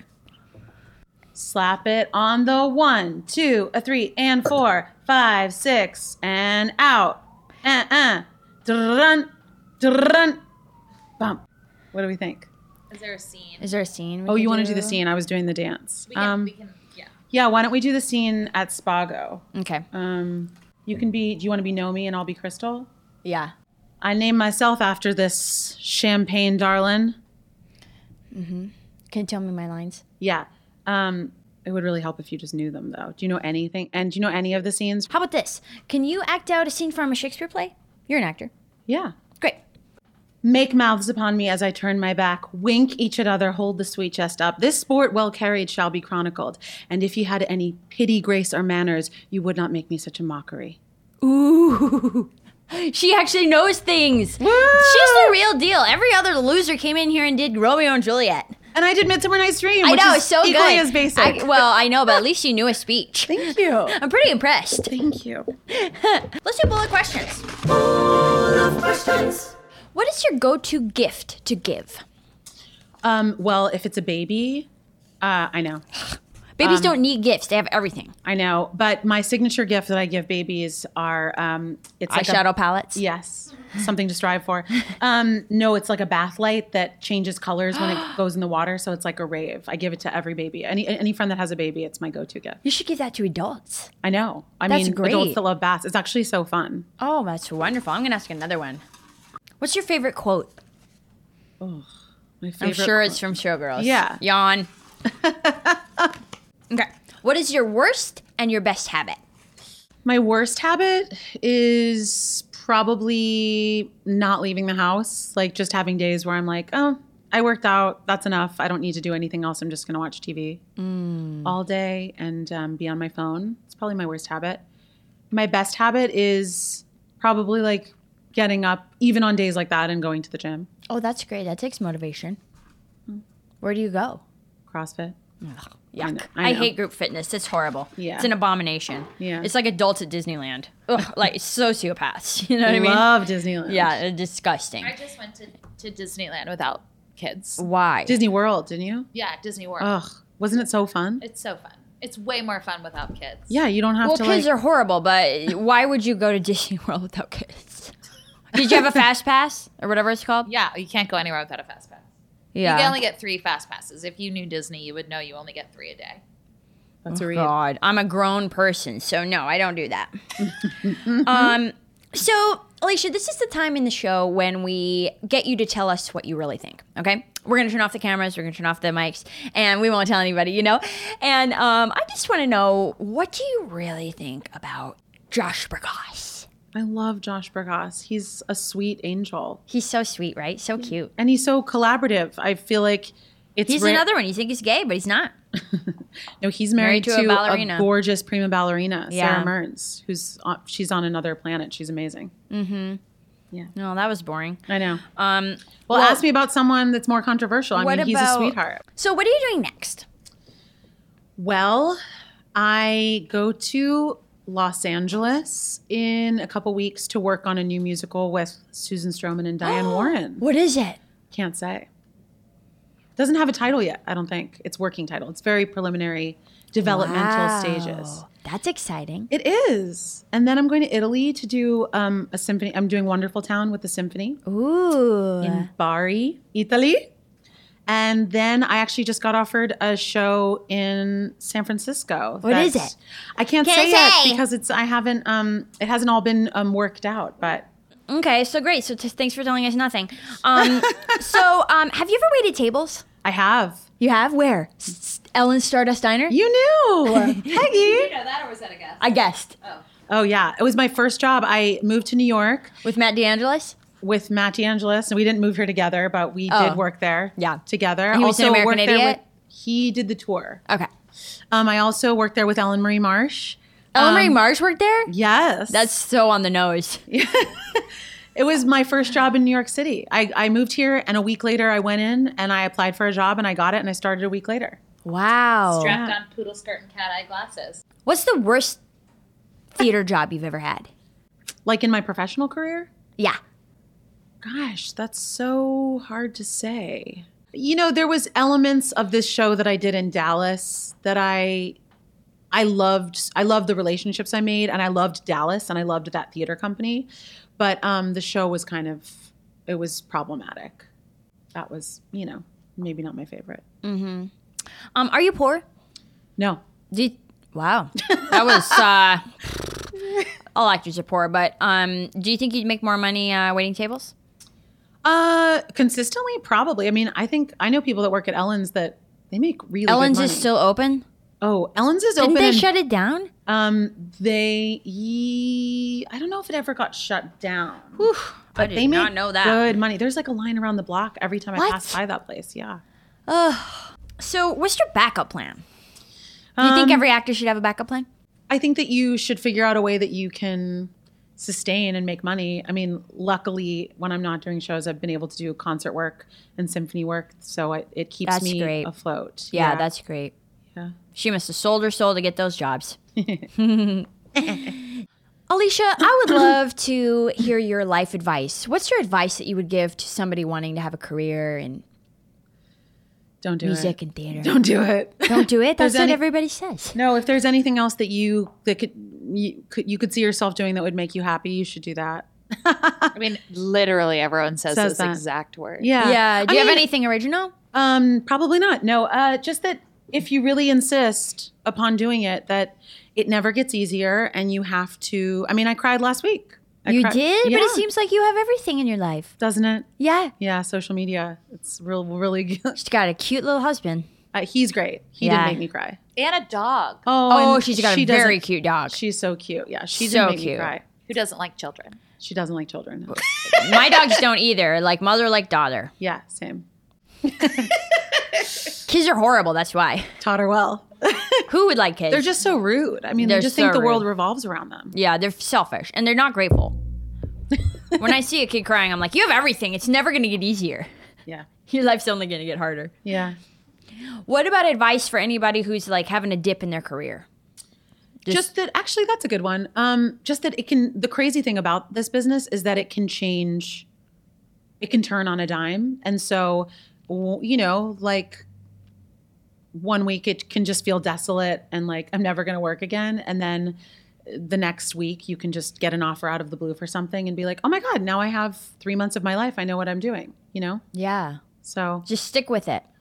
Slap it on the one, two, a three, and four, five, six, and out. Uh uh. Dun, dun. Bump. What do we think? Is there a scene? Is there a scene? we Oh, can you want to do the scene? I was doing the dance. We can, um, we can, yeah. yeah. Why don't we do the scene at Spago? Okay. Um, you can be. Do you want to be Nomi and I'll be Crystal? Yeah. I named myself after this champagne darling. Mm-hmm. Can you tell me my lines? Yeah. Um, it would really help if you just knew them, though. Do you know anything? And do you know any of the scenes? How about this? Can you act out a scene from a Shakespeare play? You're an actor. Yeah. Great. Make mouths upon me as I turn my back. Wink each at other. Hold the sweet chest up. This sport well carried shall be chronicled. And if ye had any pity, grace, or manners, you would not make me such a mockery. Ooh. She actually knows things. Woo! She's the real deal. Every other loser came in here and did Romeo and Juliet. And I did Midsummer Night's Dream, I which know, is it's so equally good. as basic. I, well, I know, but at least you knew a speech. Thank you. I'm pretty impressed. Thank you. Let's do bullet questions. Bullet questions. What is your go-to gift to give? Um, well, if it's a baby, uh, I know. Babies Um, don't need gifts. They have everything. I know, but my signature gift that I give babies are um, it's like Eyeshadow a, palettes? Yes, something to strive for. Um, no, it's like a bath light that changes colors when it goes in the water, so it's like a rave. I give it to every baby. Any any friend that has a baby, it's my go-to gift. You should give that to adults. I know. I That's mean, great. adults that love baths. It's actually so fun. Oh, that's wonderful. I'm going to ask another one. What's your favorite quote? Oh, my I'm favorite. sure it's from Showgirls. Yeah. Yawn. Okay. What is your worst and your best habit? My worst habit is probably not leaving the house. Like just having days where I'm like, oh, I worked out. That's enough. I don't need to do anything else. I'm just going to watch T V Mm. all day and um, be on my phone. It's probably my worst habit. My best habit is probably like getting up even on days like that and going to the gym. Oh, that's great. That takes motivation. Where do you go? CrossFit. Ugh, I yuck. know- I, I know. hate group fitness. It's horrible. Yeah. It's an abomination. Yeah. It's like adults at Disneyland. Ugh, like sociopaths. You know what I mean? Love Disneyland. Yeah, they're disgusting. I just went to, to Disneyland without kids. Why? Disney World, didn't you? Yeah, Disney World. Ugh. Wasn't it so fun? It's so fun. It's way more fun without kids. Yeah, you don't have well, to kids like. are horrible, but why would you go to Disney World without kids? Did you have a fast pass or whatever it's called? Yeah, you can't go anywhere without a fast pass. Yeah. You can only get three fast passes. If you knew Disney, you would know you only get three a day. That's oh, a read. God, I'm a grown person, so no, I don't do that. um, so Alicia, this is the time in the show when we get you to tell us what you really think. Okay, we're gonna turn off the cameras, we're gonna turn off the mics, and we won't tell anybody, you know. And um, I just want to know, what do you really think about Josh Bergasse? I love Josh Bergasse. He's a sweet angel. He's so sweet, right? So cute, and he's so collaborative. I feel like it's he's rare- another one. You think he's gay, but he's not. No, he's married, Married to to, a a, ballerina. gorgeous prima ballerina, Yeah. Sarah Mearns, who's on, she's on another planet. She's amazing. Mm-hmm. Yeah. No, that was boring. I know. Um, well, ask me about someone that's more controversial. I what mean, he's about- a sweetheart. So what are you doing next? Well, I go to Los Angeles in a couple weeks to work on a new musical with Susan Stroman and Diane Warren. What is it? Can't say. Doesn't have a title yet, I don't think. It's working title. It's very preliminary developmental Wow. stages. That's exciting. It is. And then I'm going to Italy to do um, a symphony. I'm doing Wonderful Town with the symphony. Ooh. In Bari, Italy. And then I actually just got offered a show in San Francisco. What is that's- it? I can't, Can't say, yet say. because it's I haven't um it hasn't all been um worked out, but Okay, so great. So t- thanks for telling us nothing. Um, so um, have you ever waited tables? I have. You have? Where? S- Ellen Stardust Diner? You knew. Peggy. Did you know that, or was that a guess? I guessed. Oh. Oh yeah, it was my first job. I moved to New York with Matt DeAngelis. With Matt DeAngelis, and we didn't move here together, but we Oh. did work there. Yeah. together. He was an also American worked there Idiot? with. He did the tour. Okay. Um, I also worked there with Ellen Marie Marsh. Ellen Marie Um, Marsh worked there? Yes. That's so on the nose. It was my first job in New York City. I, I moved here, and a week later I went in and I applied for a job, and I got it, and I started a week later. Wow. Strapped on poodle skirt and cat eye glasses. What's the worst theater job you've ever had? Like in my professional career? Yeah. Gosh, that's so hard to say. You know, there was elements of this show that I did in Dallas that I I loved. I loved the relationships I made, and I loved Dallas, and I loved that theater company. But um, the show was kind of, it was problematic. That was, you know, maybe not my favorite. Mm-hmm. Um, are you poor? No. Do you, wow. That was, uh, all actors are poor, but um, do you think you'd make more money uh, waiting tables? Uh, consistently, probably. I mean, I think, I know people that work at Ellen's that they make really Ellen's good money. is still open? Oh, Ellen's is Didn't open. they and- shut it down? Um, they, ye, I don't know if it ever got shut down. Whew, but I did they not make know that. good money. There's like a line around the block every time I What? pass by that place. Yeah. Ugh. So what's your backup plan? Do you think Um, every actor should have a backup plan? I think that you should figure out a way that you can sustain and make money. I mean, luckily, when I'm not doing shows, I've been able to do concert work and symphony work, so it, it keeps That's me great. afloat. Yeah, that's great. Yeah. She must have sold her soul to get those jobs. Alicia, I would love to hear your life advice. What's your advice that you would give to somebody wanting to have a career in Don't do music it. and theater? Don't do it. Don't do it? If there's That's what any- everybody says. No, if there's anything else that you that could you could you could see yourself doing that would make you happy, you should do that. I mean, literally everyone says, Says this that. exact word. Yeah. Yeah. Do I you have mean- anything original? Um, probably not. No, uh, just that if you really insist upon doing it, that it never gets easier, and you have to. I mean, I cried last week. I You cried- did? But Yeah. it seems like you have everything in your life. doesn't it? Yeah. Yeah, social media. It's real, really good. She's got a cute little husband. Uh, he's great. He Yeah. didn't make me cry. And a dog. Oh, and she's got she a very doesn't- cute dog. She's so cute. Yeah, she So didn't make cute. me cry. Who doesn't like children? She doesn't like children. My dogs don't either. Like mother, like daughter. Yeah, same. Kids are horrible. That's why. Taught her well. Who would like kids? They're just so rude. I mean, They're they just think so the world rude. revolves around them. Yeah, they're selfish and they're not grateful. When I see a kid crying, I'm like, you have everything. It's never going to get easier. Yeah. Your life's only going to get harder. Yeah. What about advice for anybody who's like having a dip in their career? Just, that actually that's a good one. Um, just that it can the crazy thing about this business is that it can change, it can turn on a dime. And so w- you know, like one week it can just feel desolate and like I'm never gonna work again. And then the next week you can just get an offer out of the blue for something and be like, oh my God, now I have three months of my life. I know what I'm doing, you know? Yeah. So Just stick with it.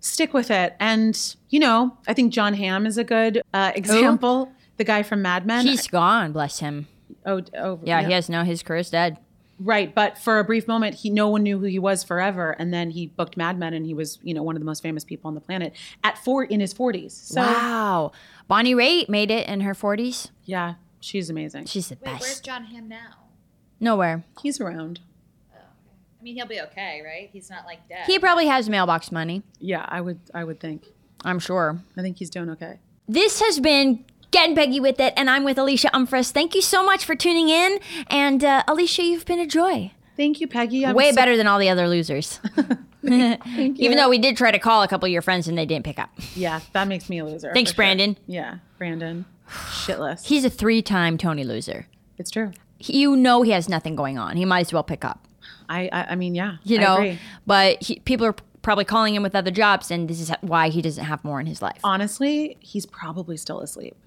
stick with it. And, you know, I think John Hamm is a good uh, example. Who? The guy from Mad Men. He's gone, bless him. Oh, oh yeah, yeah, he has no, his career's dead. Right, but for a brief moment, he no one knew who he was forever, and then he booked Mad Men, and he was, you know, one of the most famous people on the planet at four in his forties. So, wow, Bonnie Raitt made it in her forties. Yeah, she's amazing. She's the Wait, best. where's John Hamm now? Nowhere. He's around. Oh, okay. I mean, he'll be okay, right? He's not like dead. He probably has mailbox money. Yeah, I would. I would think. I'm sure. I think he's doing okay. This has been Getting Peggy With It, and I'm with Alicia Umfress. Thank you so much for tuning in. And uh, Alicia, you've been a joy. Thank you, Peggy. I'm Way so- better than all the other losers. Thank you. Even though we did try to call a couple of your friends and they didn't pick up. Yeah, that makes me a loser. Thanks, Brandon. Sure. Yeah, Brandon. Shitless. He's a three-time Tony loser. It's true. You know he has nothing going on. He might as well pick up. I, I, I mean, yeah. You I know, agree. but he, people are probably calling him with other jobs, and this is why he doesn't have more in his life. Honestly, he's probably still asleep.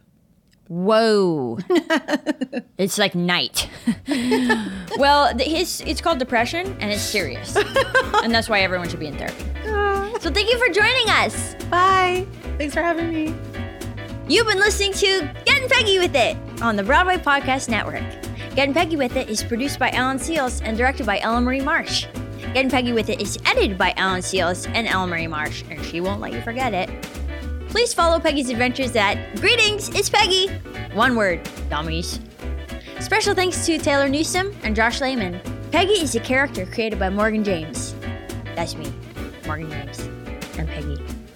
Whoa. It's like night. Well, the, his, it's called depression, and it's serious. And that's why everyone should be in therapy. So thank you for joining us. Bye. Thanks for having me. You've been listening to Getting Peggy With It on the Broadway Podcast Network. Getting Peggy With It is produced by Ellen Seals and directed by Ellen Marie Marsh. Getting Peggy With It is edited by Ellen Seals and Ellen Marie Marsh, and she won't let you forget it. Please follow Peggy's adventures at Greetings, it's Peggy. One word, dummies. Special thanks to Taylor Newsom and Josh Lehman. Peggy is a character created by Morgan James. That's me, Morgan James. I'm Peggy.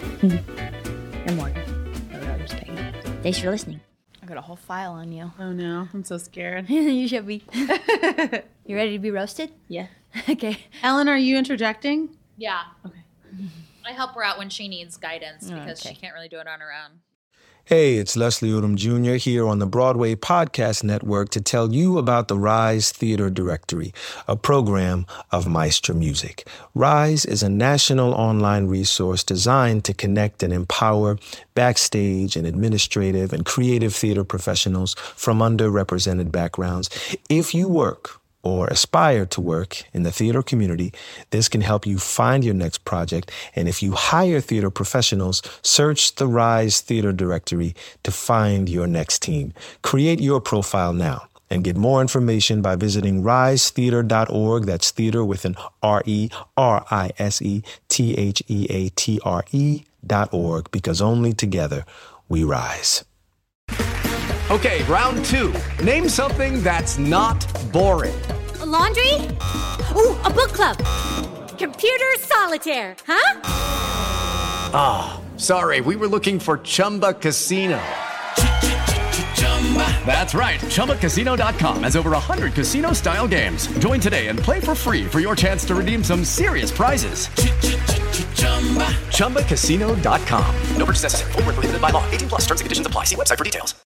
I'm Morgan. My brother's Peggy. Thanks for listening. I got a whole file on you. Oh no, I'm so scared. You should be. You ready to be roasted? Yeah. Okay. Ellen, are you interjecting? Yeah. Okay. I help her out when she needs guidance because okay. she can't really do it on her own. Hey, it's Leslie Odom Junior here on the Broadway Podcast Network to tell you about the Rise Theater Directory, a program of Maestro Music. Rise is a national online resource designed to connect and empower backstage and administrative and creative theater professionals from underrepresented backgrounds. If you work or aspire to work in the theater community, this can help you find your next project. And if you hire theater professionals, search the Rise Theater Directory to find your next team. Create your profile now and get more information by visiting rise theater dot org. That's theater with an R E R I S E T H E A T R E dot org, because only together we rise. Okay, round two. Name something that's not boring. A laundry? Ooh, a book club. Computer solitaire, huh? Ah, oh, sorry, we were looking for Chumba Casino. That's right, Chumba Casino dot com has over one hundred casino-style games. Join today and play for free for your chance to redeem some serious prizes. Chumba Casino dot com. No purchase necessary. Void where prohibited by law. eighteen plus terms and conditions apply. See website for details.